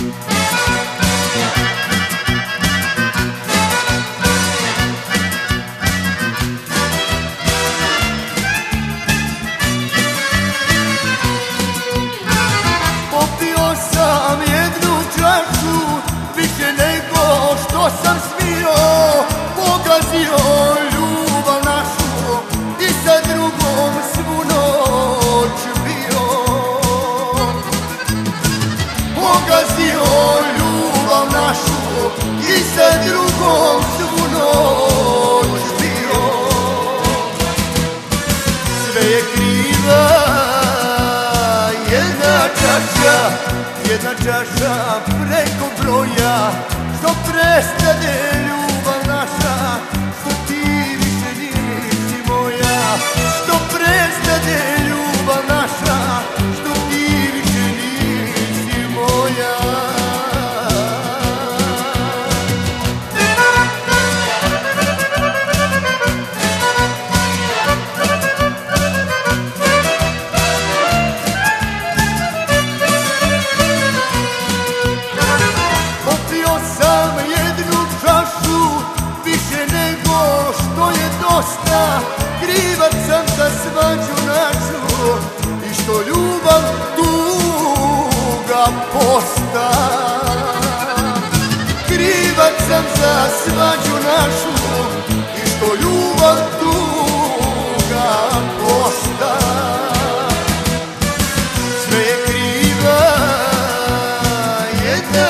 Popio sam jednu čašu, više nego što sam smio, pogazio ljubav našu i sa drugom svu noć bio. Pogazio ljubav našu i sa drugom svu noć bio. Sve je kriva jedna čaša preko broja, što prestane ljubav naša, što ti više nisi moja. Što prestane ljubav naša, što ti više nisi moja. Krivac sam za svađu našu i što ljubav tuga posta. Krivac sam za svađu našu i što ljubav tuga posta. Sve je kriva jedna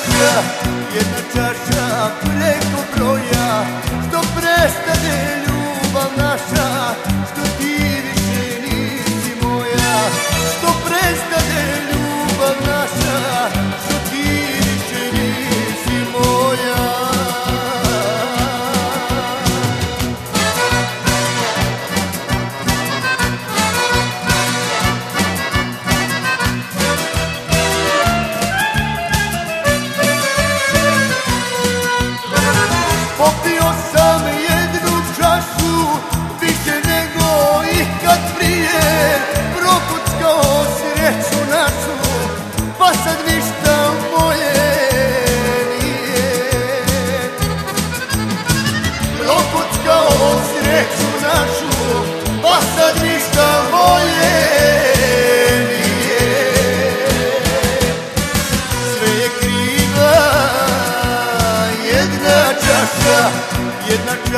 čaša preko broja, što prestane ljubav naša, što ti više nisi moja. Što prestane ljubav naša, što ti više nisi moja. Popio sam jednu čašu, više nego ikad prije, prokuckao sreću našu, pa sad ništa moje nije. Prokuckao sreću našu, pa sad ništa moje nije. Sve je kriva jedna čaša, jedna